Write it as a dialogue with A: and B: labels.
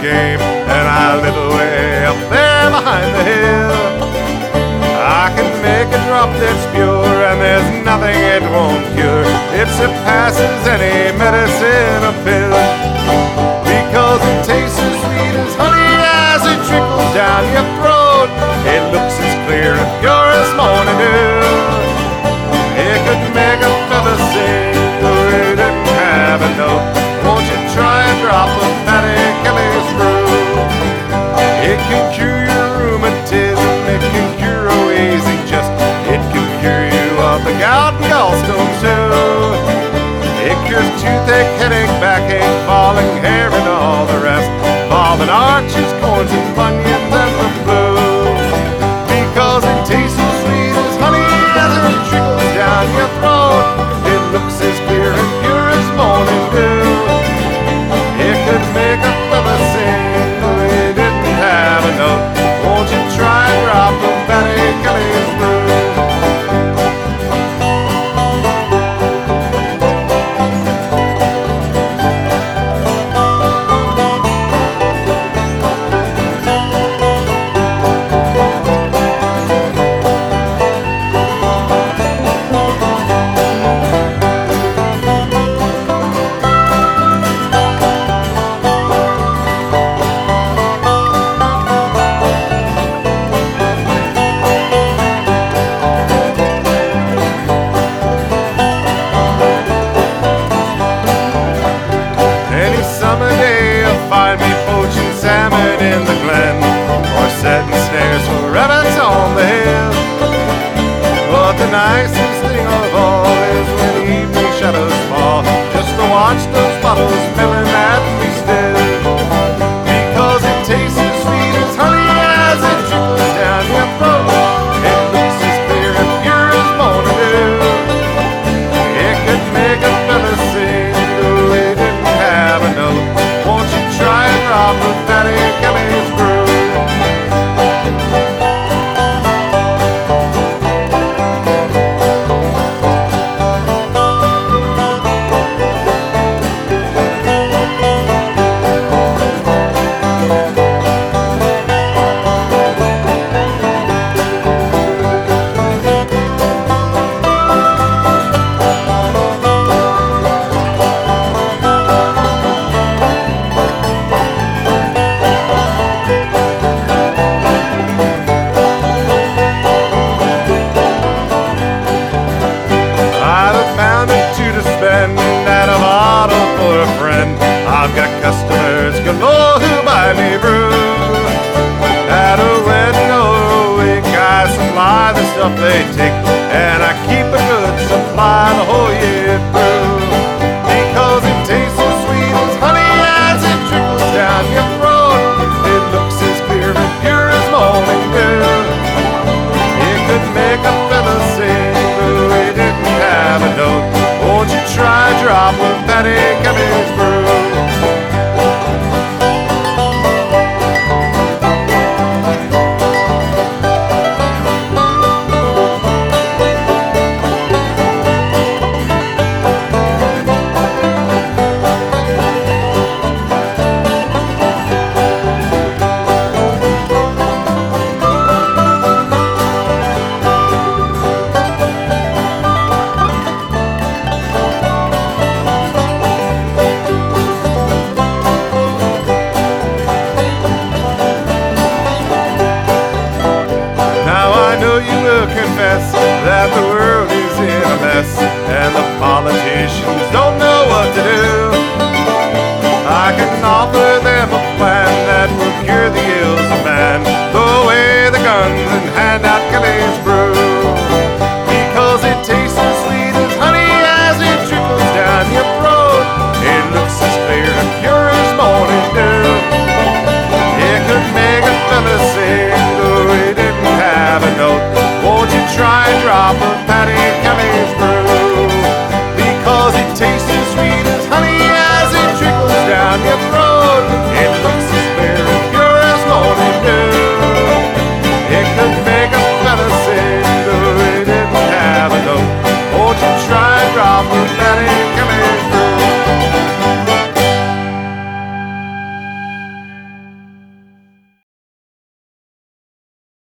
A: game, and I live away up there behind the hill. I can make a drop that's pure, and there's nothing it won't cure. It surpasses any medicine or pill, because it tastes as sweet as honey as it trickles down your throat. It looks as clear and pure as morning dew. It could make a fella sing, though it didn't have a note. Won't you try a drop of Paddy Kelly's brew? It can cure your rheumatism, it can cure a wheezing chest, it can cure you of the gout and gallstones too. It cures toothache, headache, backache, falling hair, and all the rest, falling arches, corns, and bunions, and the flu. Because it tastes so sweet as honey as it trickles down your throat. It looks as clear and pure as morning dew. It could make a fella sing, though it didn't have a note. Won't you try a drop of Paddy Kelly's brew? Find me poaching salmon in the glen, or setting snares for rabbits on the hill. But the nicest thing of all is when evening shadows fall, just to watch those bottles milling at me still. Because it tastes as sweet as honey as it trickles down your throat. It looks as clear and pure as morning dew. It could make a fella sing, though it didn't have a note. Won't you try a drop of Paddy Kelly's brew? At a bottle for a friend, I've got customers galore who buy me brew. At a wedding or a wake, I supply the stuff they take, and I keep a good supply the whole year through. Because it tastes so sweet as honey as it trickles down your throat. It looks as clear and pure as morning dew. It could make a fella sing, though it didn't have a note. Won't you try a drop of Paddy Kelly's brew? Confess that the world is in a mess, and the politicians don't